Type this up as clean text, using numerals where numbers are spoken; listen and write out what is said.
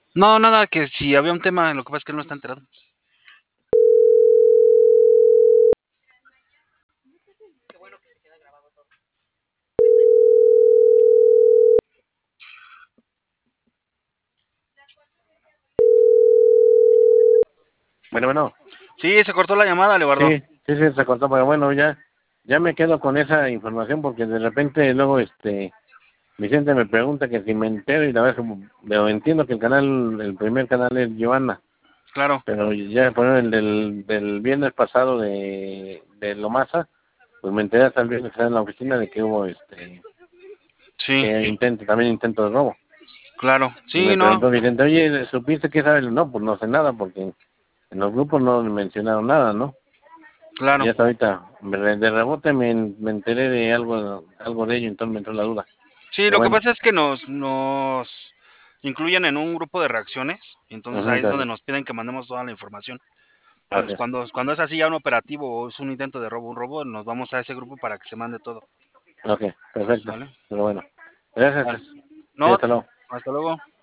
No, nada, que si había un tema, lo que pasa es que él no está enterado. Bueno. Sí, se cortó la llamada, Leobardo. Sí, se cortó, pero bueno, ya me quedo con esa información porque de repente luego Vicente me pregunta que si me entero y la verdad pero entiendo que el primer canal es Joana, Claro. pero ya por el del viernes pasado de Lomasa, pues me enteré hasta el viernes en la oficina de que hubo Sí, que también intento de robo. claro. Y Sí, me no, preguntó Vicente, oye, ¿supiste qué sabes? No, pues no sé nada porque en los grupos no mencionaron nada, ¿no? Y claro. hasta ahorita, de rebote me enteré de algo de ello, entonces me entró la duda. Sí, Pero lo que bueno, pasa es que nos incluyen en un grupo de reacciones, entonces ahí es donde gracias. nos piden que mandemos toda la información. Entonces, Gracias. cuando es así ya un operativo o es un intento de robo, un robo, nos vamos a ese grupo para que se mande todo. Ok, perfecto. ¿Sale? Pero bueno, gracias. Vale. Sí, No, hasta luego. hasta luego.